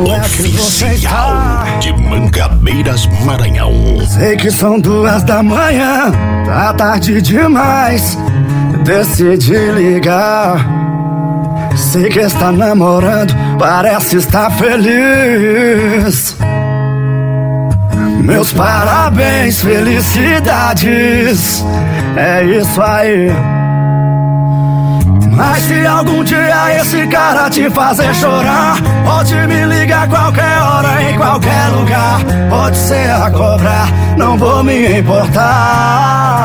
como é que você está? De Mangabeiras, Maranhão. Sei que são 2 da manhã, tá tarde demais. Decidi ligar. Sei que está namorando, parece estar feliz. Meus parabéns, felicidades. É isso aí. Mas se algum dia esse cara te fazer chorar, pode me ligar qualquer hora, em qualquer lugar. Pode ser a cobrar, não vou me importar.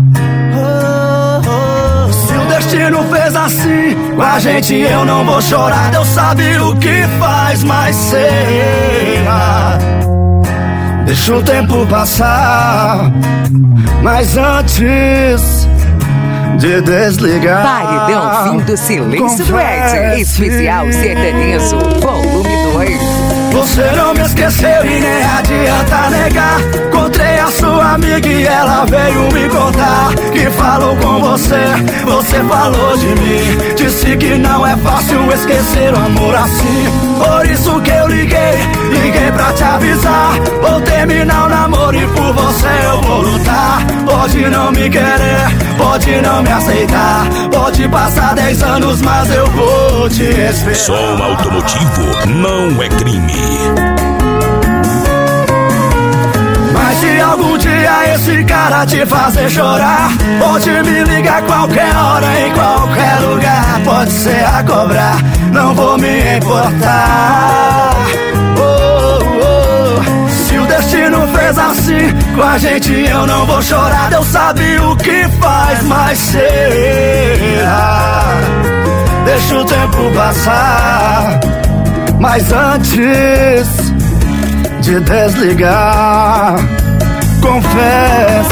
Se o destino fez assim com a gente, eu não vou chorar. Deus sabe o que faz, mas será. Deixa o tempo passar, mas antes de desligar, Paredão Fim do Silêncio Duet, especial sertanejo, volume 2. Você não me esqueceu e nem adianta negar. Encontrei a sua amiga e ela veio me contar que falou com você, você falou de mim. Disse que não é fácil esquecer o amor assim. Por isso que eu liguei pra te avisar. Vou terminar o namoro e por você eu vou lutar. Pode não me querer, pode não me aceitar, pode passar 10 anos, mas eu vou te esperar. Som automotivo não é crime. Mas se algum dia esse cara te fazer chorar, pode me ligar qualquer hora, em qualquer lugar. Pode ser a cobrar, não vou me importar. Se o destino fez assim com a gente, eu não vou chorar. Deus sabe o que faz, mas será. Deixa o tempo passar, mas antes de desligar, confesse.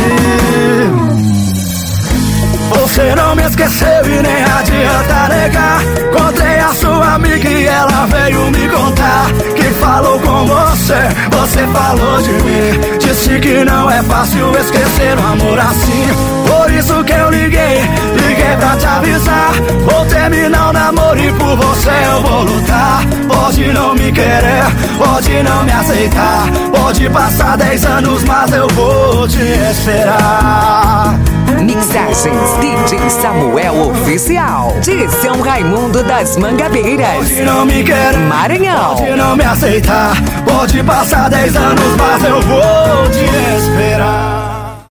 Você não me esqueceu e nem adianta negar. Encontrei a sua amiga e ela veio me contar que falou com você, você falou de mim. Disse que não é fácil esquecer o amor assim. Por isso que eu liguei pra te avisar. Vou terminar o namoro e por você eu vou lutar. Pode não me querer, pode não me aceitar, pode passar 10 anos, mas eu vou te esperar. Mixagens DJ Samuel Oficial, de São Raimundo das Mangabeiras, Pode não me querer, Maranhão. Pode não me aceitar, pode passar 10 anos, mas eu vou te esperar.